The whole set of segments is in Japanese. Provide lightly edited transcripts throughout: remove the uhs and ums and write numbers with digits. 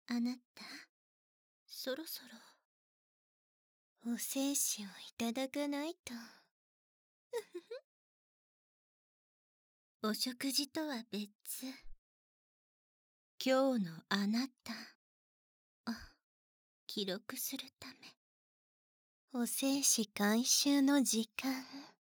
あなた、そろそろお精子をいただかないと。お食事とは別、今日のあなたを記録するため、お精子回収の時間。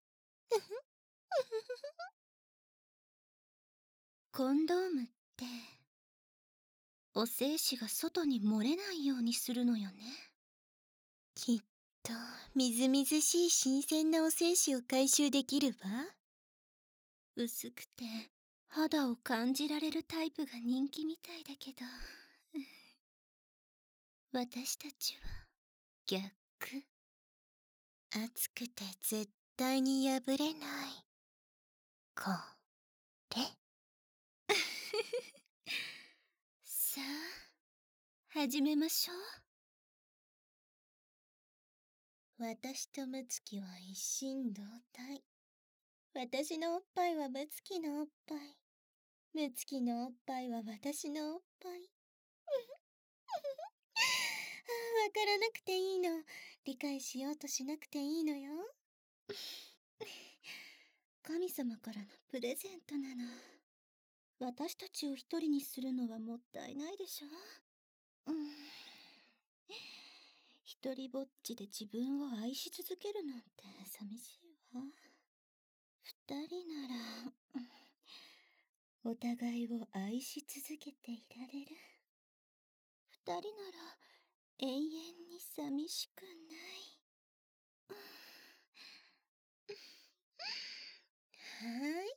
コンドームってお精子が外に漏れないようにするのよね。きっとみずみずしい新鮮なお精子を回収できるわ。薄くて肌を感じられるタイプが人気みたいだけど私たちは逆。熱くて絶対に破れないこれさあ始めましょう。私とムツキは一心同体。私のおっぱいはムツキのおっぱい、ムツキのおっぱいは私のおっぱい。わからなくていいの。理解しようとしなくていいのよ。神様からのプレゼントなの。私たちを一人にするのはもったいないでしょ。一人ぼっちで自分を愛し続けるなんて寂しいわ。二人ならお互いを愛し続けていられる。二人なら永遠に寂しくない。はい、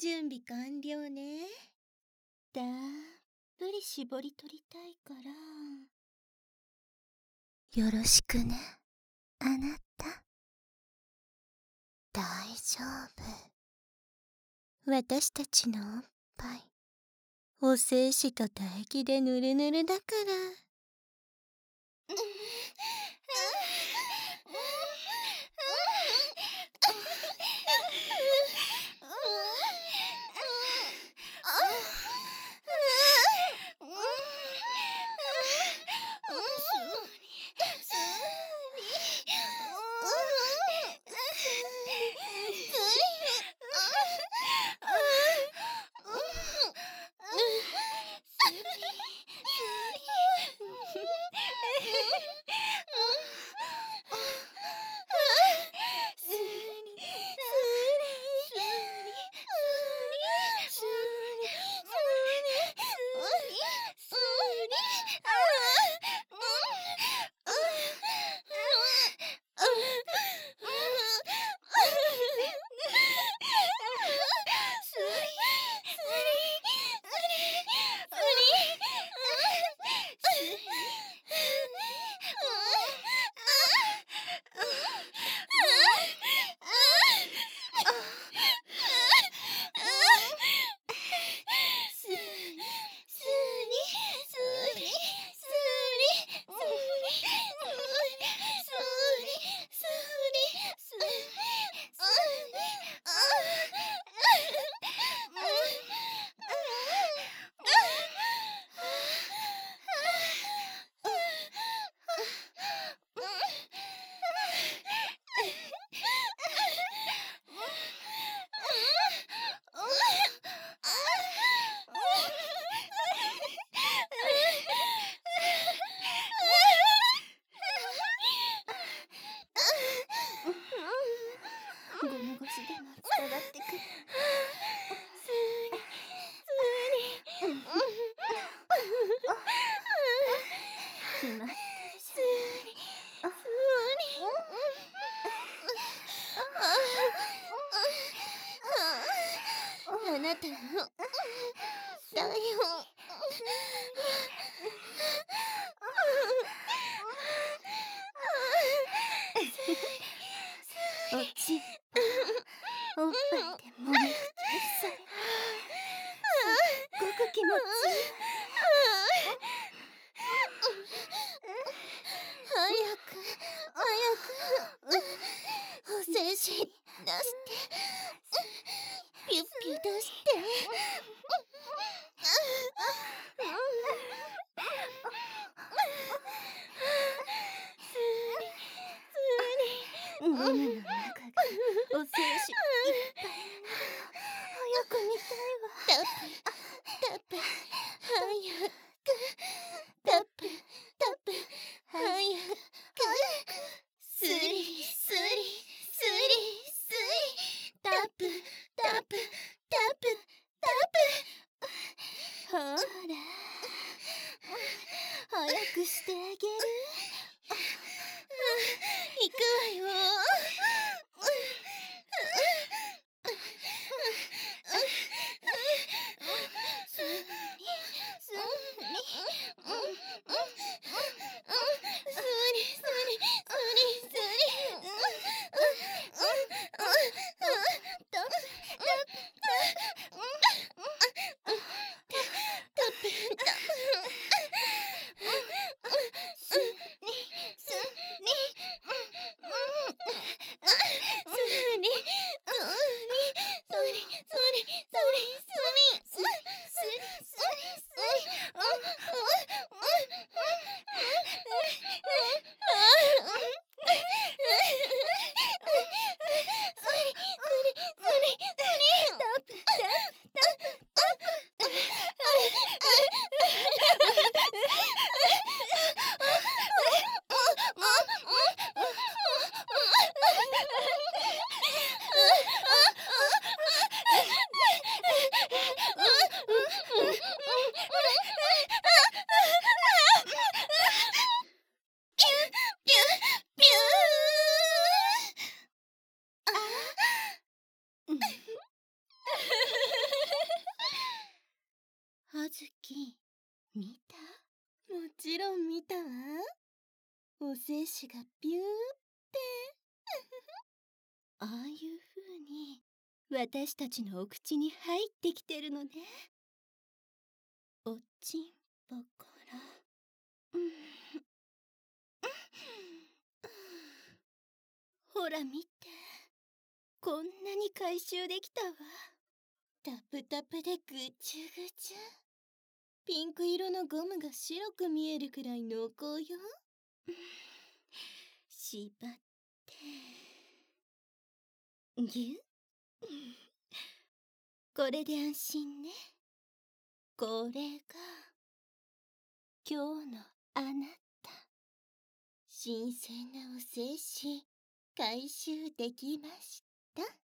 準備完了ね。たっぷり絞り取りたいから。よろしくね、あなた。大丈夫。私たちのおっぱい、お精子と唾液でぬるぬるだから。ゴム越しでも伝わってくる。決まってるじゃん。あなたの台本。おちっぱおっぱいでもみくちゃにされる。すっごく気持ちいい。早くお精子出してピュッピュ出して。 プ早くタップタップ早くスリスリスリスリタップタップタップタップほら早くしてあげる行くわよはずき、見た？もちろん見たわ。お精子がピューって。ああいう風に私たちのお口に入ってきてるのね。おちんぽから。ほら見て。こんなに回収できたわ。タプタプでぐちゅぐちゅ。ピンク色のゴムが白く見えるくらい濃厚よ。縛って。ぎゅこれで安心ね。これが今日のあなた。新鮮なお精子回収できました。